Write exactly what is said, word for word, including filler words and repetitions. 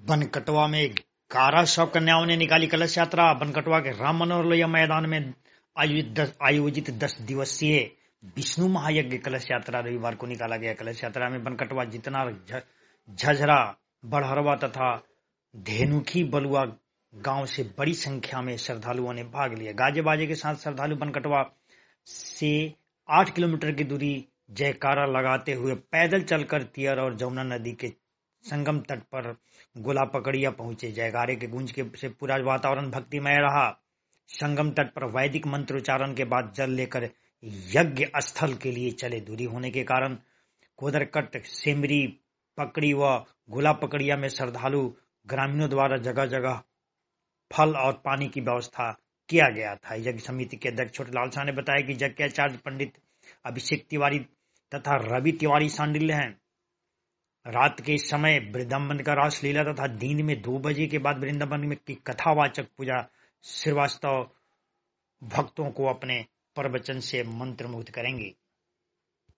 बनकटवा में ग्यारह सौ कन्याओं ने निकाली कलश यात्रा। बनकटवा के राम मनोहर लोहिया मैदान में आयोजित दस, आयोजित दस दिवसीय विष्णु महायज्ञ कलश यात्रा रविवार को निकाला गया। कलश यात्रा में बनकटवा, जितना, झझरा, बड़हरवा तथा धेनुखी बलुआ गांव से बड़ी संख्या में श्रद्धालुओं ने भाग लिया। गाजे बाजे के साथ श्रद्धालु बनकटवा से आठ किलोमीटर की दूरी जयकारा लगाते हुए पैदल चलकर तियर और जमुना नदी के संगम तट पर गोला पकड़िया पहुंचे। जयकारे के गूंज के से पूरा वातावरण भक्तिमय रहा। संगम तट पर वैदिक मंत्रोच्चारण के बाद जल लेकर यज्ञ स्थल के लिए चले। दूरी होने के कारण कोदरकट, सेमरी, पकड़ी व गोला पकड़िया में श्रद्धालु ग्रामीणों द्वारा जगह जगह फल और पानी की व्यवस्था किया गया था। यज्ञ समिति के अध्यक्ष छोटेलाल शाह ने बताया कि यज्ञ आचार्य पंडित अभिषेक तिवारी तथा रवि तिवारी शांडिल्य हैं। रात के समय वृंदावन का रासलीला तथा दिन में दो बजे के बाद वृंदावन में की कथावाचक पूजा श्रीवास्तव भक्तों को अपने प्रवचन से मंत्रमुग्ध करेंगे।